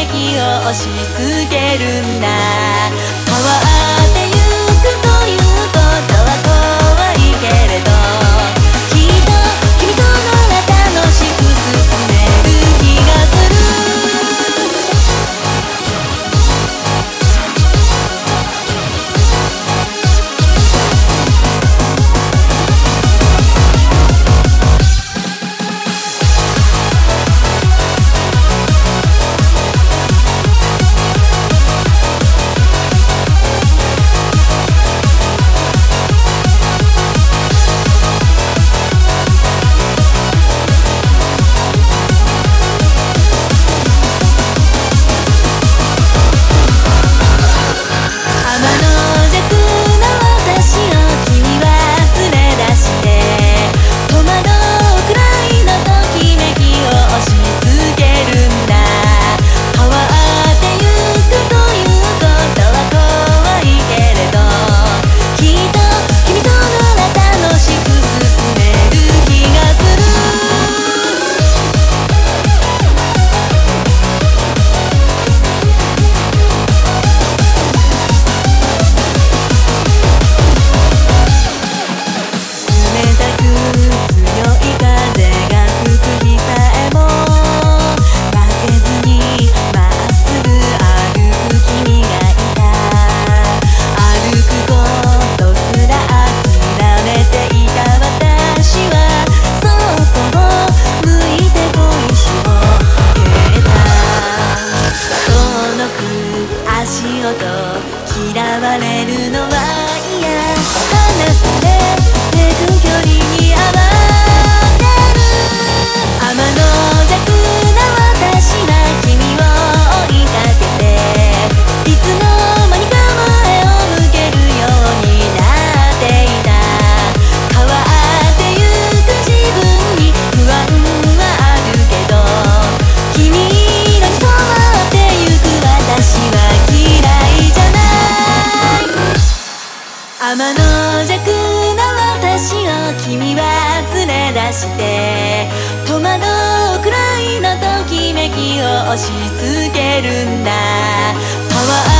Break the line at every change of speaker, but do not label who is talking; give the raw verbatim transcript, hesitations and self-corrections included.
きを押し付けるんだ。変わってゆくということは怖いけれど、きっと君となら楽しく進める気がする。嫌われるのは嫌、離されてく距離に合われる。天の弱な私は君を追いかけて、いつの間にか前を向けるようになっていた。変わってゆく自分に不安はあるけど、君のに染まってゆく私は嫌いじゃない。天の弱な私を君は連れ出して、戸惑うくらいのときめきを押し付けるんだ。